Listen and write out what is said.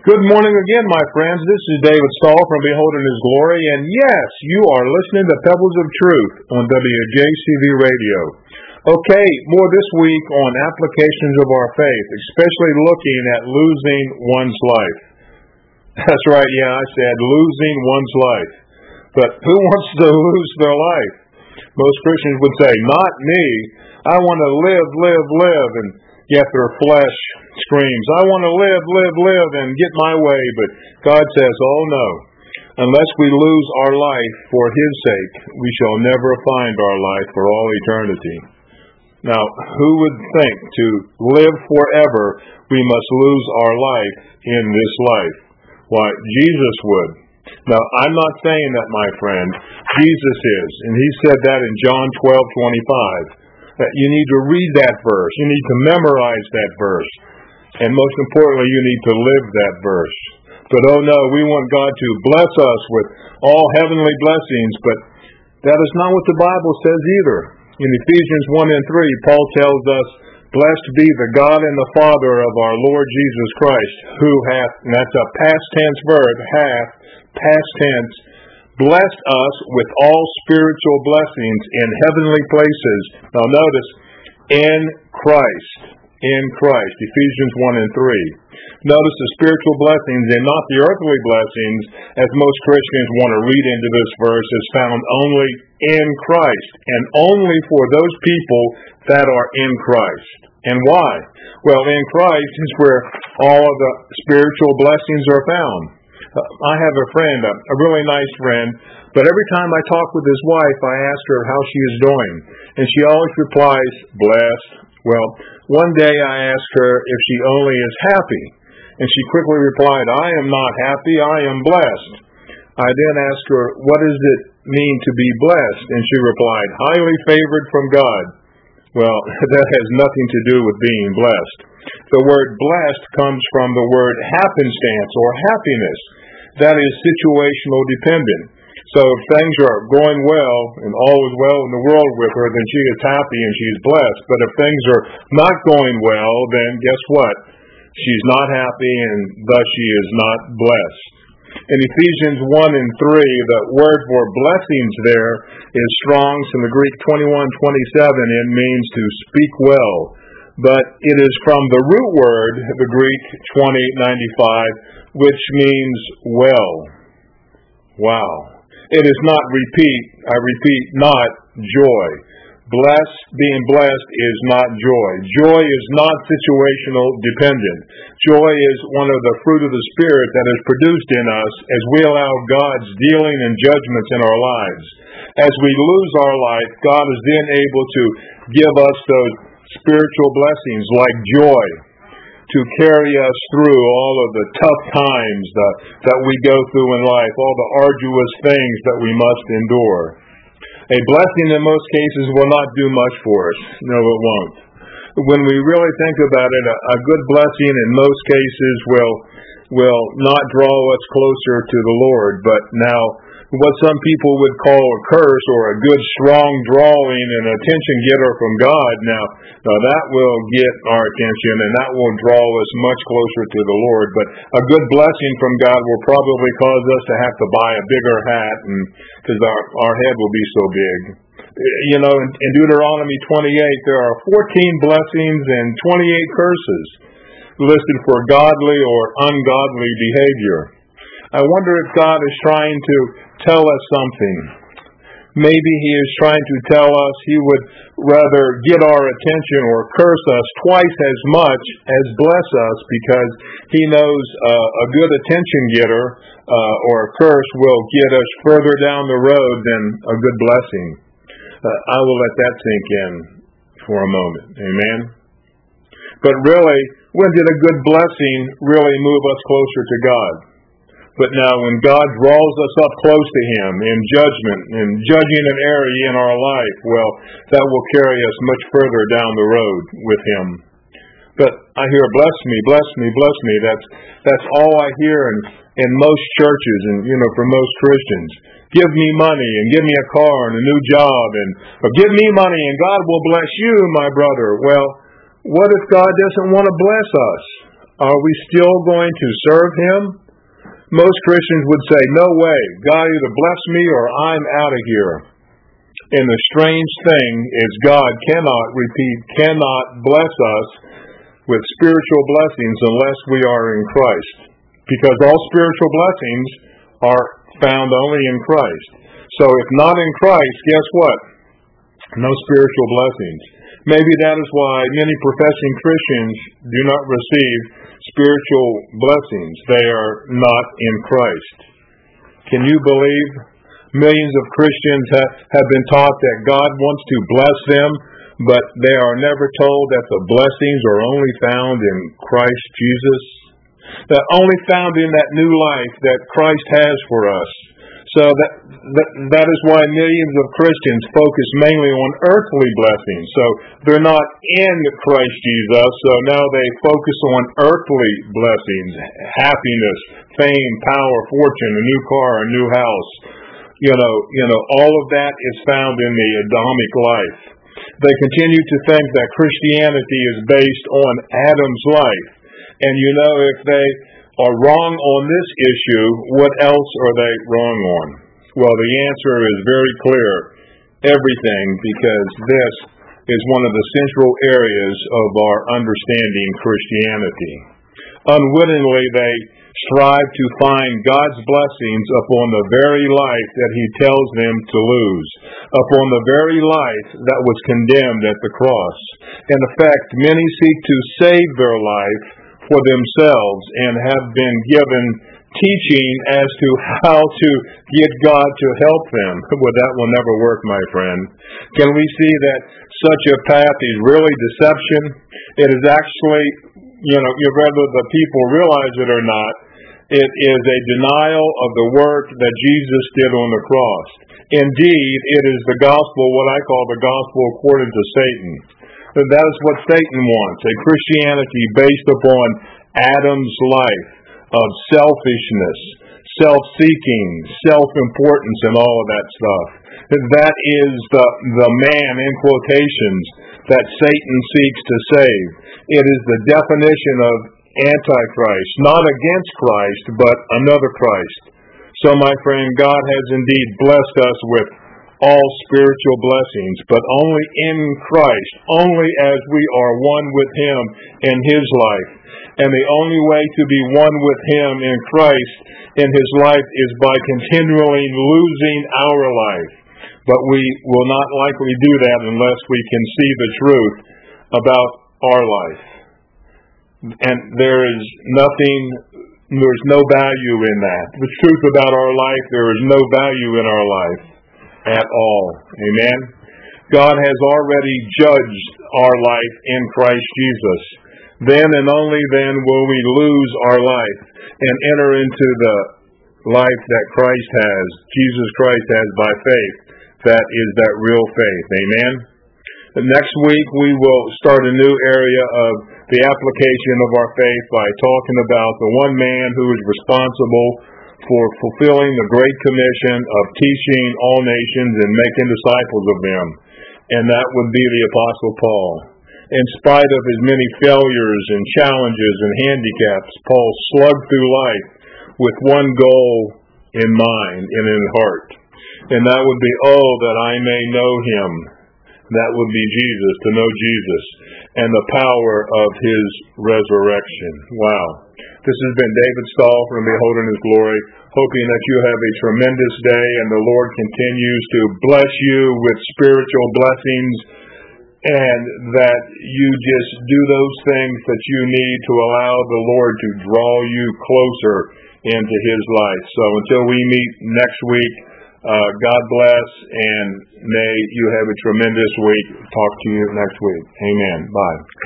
Good morning again, my friends. This is David Stahl from Beholding His Glory, and yes, you are listening to Pebbles of Truth on WJCV Radio. Okay, more this week on applications of our faith, especially looking at losing one's life. That's right, I said losing one's life. But who wants to lose their life? Most Christians would say, not me. I want to live, and yet their flesh screams, I want to live, and get my way. But God says, oh no, unless we lose our life for His sake, we shall never find our life for all eternity. Now, who would think to live forever, we must lose our life in this life? Why, Jesus would. Now, I'm not saying that, my friend. Jesus is, and He said that in John 12:25. That you need to read that verse. You need to memorize that verse. And most importantly, you need to live that verse. But oh no, we want God to bless us with all heavenly blessings, but that is not what the Bible says either. In Ephesians 1:3, Paul tells us, blessed be the God and the Father of our Lord Jesus Christ, who hath, and that's a past tense verb, hath, past tense, blessed us with all spiritual blessings in heavenly places. Now notice, in Christ. In Christ. Ephesians 1:3. Notice the spiritual blessings and not the earthly blessings, as most Christians want to read into this verse, is found only in Christ, and only for those people that are in Christ. And why? Well, in Christ is where all of the spiritual blessings are found. I have a friend, a really nice friend, but every time I talk with his wife, I ask her how she is doing, and she always replies, blessed. Well, one day I asked her if she only is happy, and she quickly replied, I am not happy, I am blessed. I then asked her, what does it mean to be blessed? And she replied, highly favored from God. Well, that has nothing to do with being blessed. The word blessed comes from the word happenstance or happiness. That is situational dependent. So if things are going well and all is well in the world with her, then she is happy and she's blessed. But if things are not going well, then guess what? She's not happy and thus she is not blessed. In Ephesians 1:3, the word for blessings there is Strong's in the Greek 21:27. It means to speak well. But it is from the root word, the Greek 2095, which means well. Wow. It is not I repeat, not joy. Being blessed is not joy. Joy is not situational dependent. Joy is one of the fruit of the Spirit that is produced in us as we allow God's dealing and judgments in our lives. As we lose our life, God is then able to give us those spiritual blessings like joy to carry us through all of the tough times that we go through in life, all the arduous things that we must endure. A blessing in most cases will not do much for us. No, it won't. When we really think about it, a good blessing in most cases will not draw us closer to the Lord. But now, what some people would call a curse or a good strong drawing and attention getter from God, now that will get our attention and that will draw us much closer to the Lord. But a good blessing from God will probably cause us to have to buy a bigger hat because our head will be so big. You know, in Deuteronomy 28, there are 14 blessings and 28 curses listed for godly or ungodly behavior. I wonder if God is trying to tell us something. Maybe He is trying to tell us He would rather get our attention or curse us twice as much as bless us because He knows a good attention getter or a curse will get us further down the road than a good blessing. I will let that sink in for a moment. Amen? But really, when did a good blessing really move us closer to God? But now when God draws us up close to Him in judgment and judging an area in our life, well, that will carry us much further down the road with Him. But I hear, bless me, bless me, bless me. That's all I hear in most churches and, for most Christians. Give me money and give me a car and a new job or give me money and God will bless you, my brother. Well, what if God doesn't want to bless us? Are we still going to serve Him? Most Christians would say, no way. God either bless me or I'm out of here. And the strange thing is God cannot bless us with spiritual blessings unless we are in Christ. Because all spiritual blessings are found only in Christ. So if not in Christ, guess what? No spiritual blessings. Maybe that is why many professing Christians do not receive spiritual blessings. They are not in Christ. Can you believe? Millions of Christians have been taught that God wants to bless them, but they are never told that the blessings are only found in Christ Jesus. That only found in that new life that Christ has for us. So that is why millions of Christians focus mainly on earthly blessings. So they're not in Christ Jesus, so now they focus on earthly blessings, happiness, fame, power, fortune, a new car, a new house. All of that is found in the Adamic life. They continue to think that Christianity is based on Adam's life. And if they are wrong on this issue, what else are they wrong on? Well, the answer is very clear. Everything, because this is one of the central areas of our understanding Christianity. Unwittingly, they strive to find God's blessings upon the very life that He tells them to lose, upon the very life that was condemned at the cross. In effect, many seek to save their life for themselves and have been given teaching as to how to get God to help them. Well, that will never work, my friend. Can we see that such a path is really deception? It is actually, whether the people realize it or not, it is a denial of the work that Jesus did on the cross. Indeed, it is the gospel, what I call the gospel according to Satan. That is what Satan wants, a Christianity based upon Adam's life of selfishness, self-seeking, self-importance, and all of that stuff. That is the man, in quotations, that Satan seeks to save. It is the definition of Antichrist, not against Christ, but another Christ. So, my friend, God has indeed blessed us with all spiritual blessings, but only in Christ, only as we are one with Him in His life. And the only way to be one with Him in Christ in His life is by continually losing our life. But we will not likely do that unless we can see the truth about our life. And there's no value in that. The truth about our life, there is no value in our life at all. Amen? God has already judged our life in Christ Jesus. Then and only then will we lose our life and enter into the life that Christ has, Jesus Christ has by faith. That is that real faith. Amen? Next week we will start a new area of the application of our faith by talking about the one man who is responsible for fulfilling the Great Commission of teaching all nations and making disciples of them. And that would be the Apostle Paul. In spite of his many failures and challenges and handicaps, Paul slugged through life with one goal in mind and in heart. And that would be, that I may know Him. That would be Jesus, to know Jesus, and the power of His resurrection. Wow. This has been David Stahl from Beholding His Glory, hoping that you have a tremendous day and the Lord continues to bless you with spiritual blessings and that you just do those things that you need to allow the Lord to draw you closer into His life. So until we meet next week, God bless, and may you have a tremendous week. Talk to you next week. Amen. Bye.